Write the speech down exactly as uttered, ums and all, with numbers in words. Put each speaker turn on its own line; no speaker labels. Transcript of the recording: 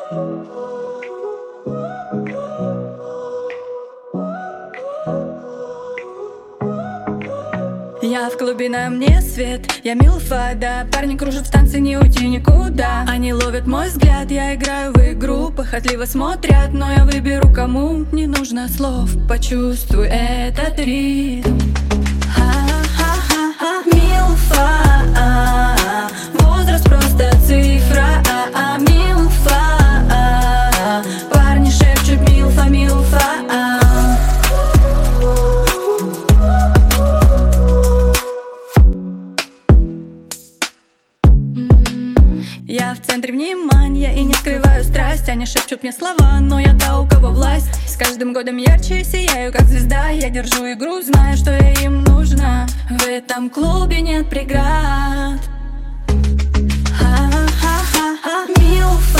Я в клубе, на мне свет, я милфа, да. Парни кружат в танце, не уйти никуда. Они ловят мой взгляд, я играю в игру. Похотливо смотрят, но я выберу, кому не нужно слов. Почувствуй этот ритм. Ха-ха-ха-ха. Милфа, возраст просто цифра. Милфа, парни шепчут милфа, милфа. Я в центре внимания и не скрываю страсть. Они шепчут мне слова, но я та, у кого власть. С каждым годом ярче сияю, как звезда. Я держу игру, знаю, что я им нужна. В этом клубе нет преград. Ха-ха-ха-ха. Милфа.